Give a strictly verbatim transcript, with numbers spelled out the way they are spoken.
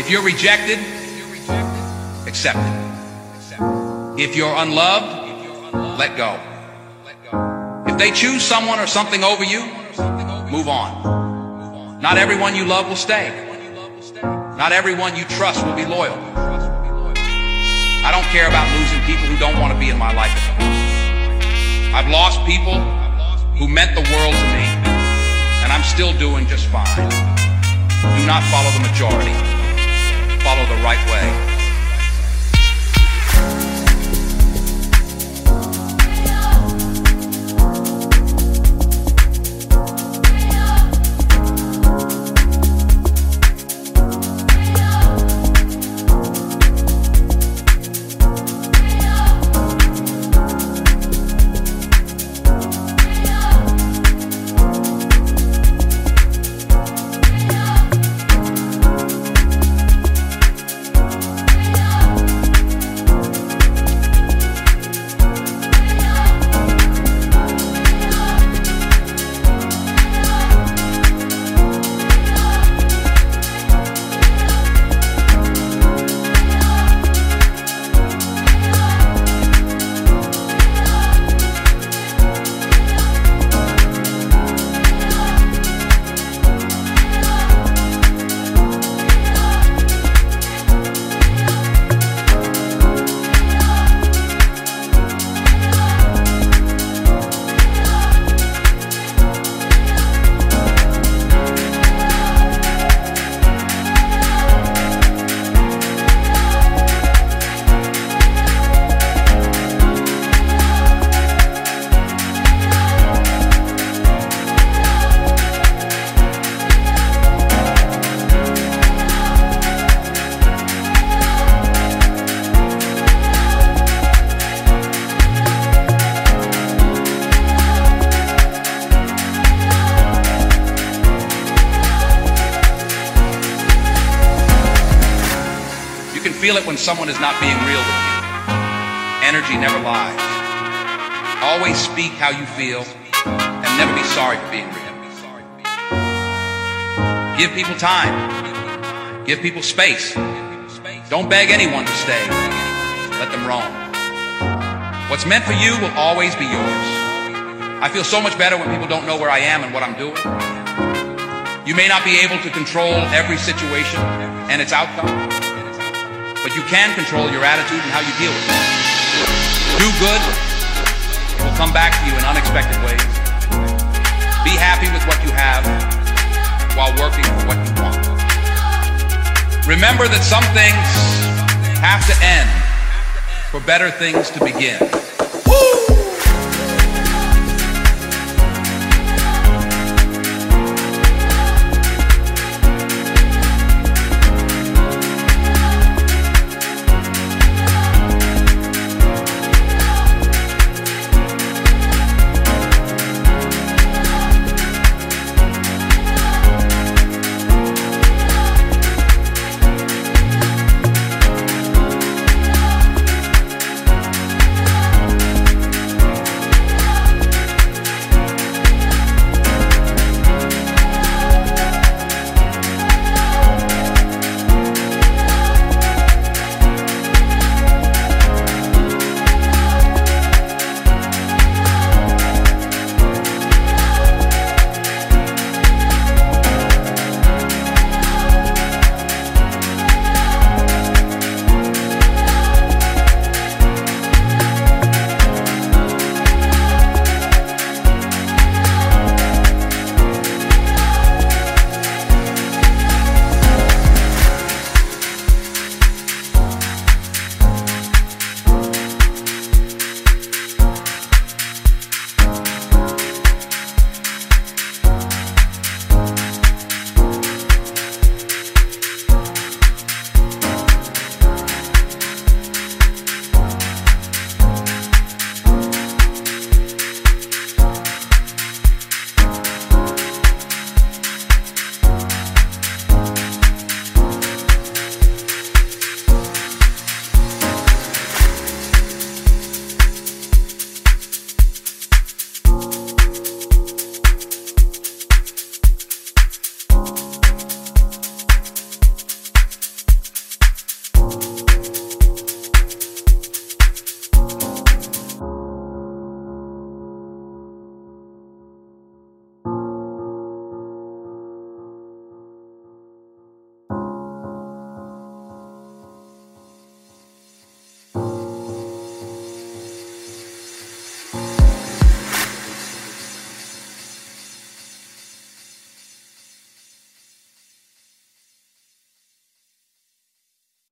If you're rejected, accept it. If you're unloved, let go. If they choose someone or something over you, move on. Not everyone you love will stay. Not everyone you trust will be loyal. I don't care about losing people who don't want to be in my life anymore. I've lost people who meant the world to me, and I'm still doing just fine. Do not follow the majority. Follow the right way. Feel it when someone is not being real with you. Energy never lies. Always speak how you feel and never be sorry for being real. Give people time. Give people space. Don't beg anyone to stay. Let them roam. What's meant for you will always be yours. I feel so much better when people don't know where I am and what I'm doing. You may not be able to control every situation and its outcome, but you can control your attitude and how you deal with it. Do good, it will come back to you in unexpected ways. Be happy with what you have while working for what you want. Remember that some things have to end for better things to begin.